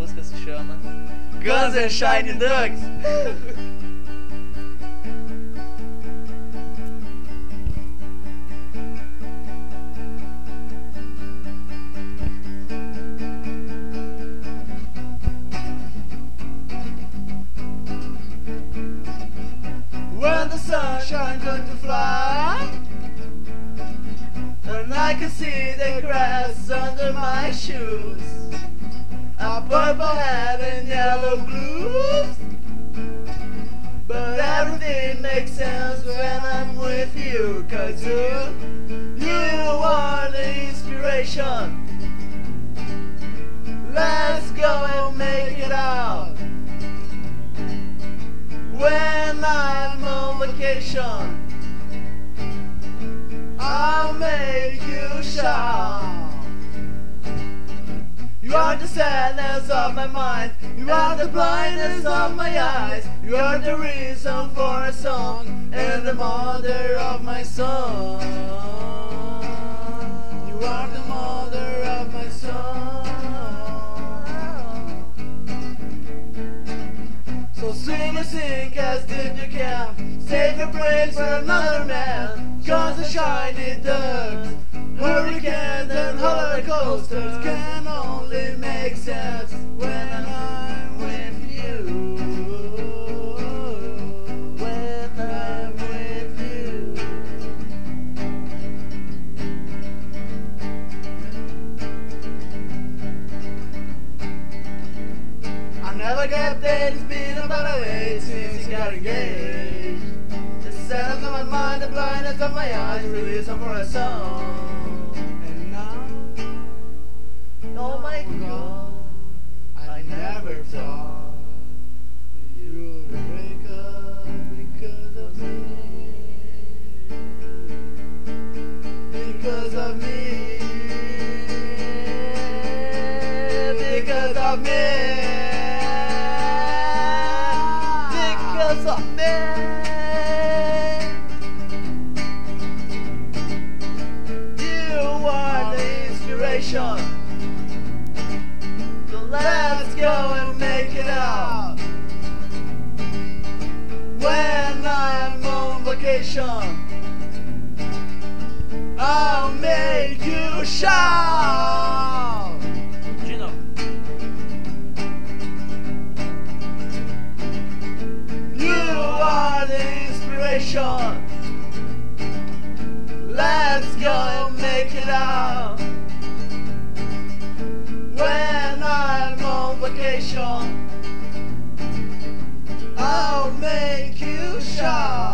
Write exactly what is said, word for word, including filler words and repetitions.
música se chama Guns and Shiny Ducks. When the sunshine going to fly, when I can see the grass under my shoes, a purple hat and yellow blues, but everything makes sense when I'm with you, 'cause you, you are the inspiration. Let's go and make it out. When I'm on vacation, I'll make you shout. You are the sadness of my mind, you are the blindness of my eyes, you are the reason for a song, and the mother of my song. You are the mother of my song. So sing and sing as deep you can, save your praise for another man. Cause the shiny ducks, hurricanes and roller coasters can only make sense when I'm with you. When I'm with you. I never get paid, it's been about a week since you got engaged. The sadness of my mind, the blindness of my eyes, release them for a song. And now, oh my God, I never thought you would break up because of me. Because of me. Because of me. Because of me. So let's go and make it out. When I'm on vacation, I'll make you shout. Gino. You are the inspiration. Let's go and make it out. When I'm on vacation, I'll make you shout.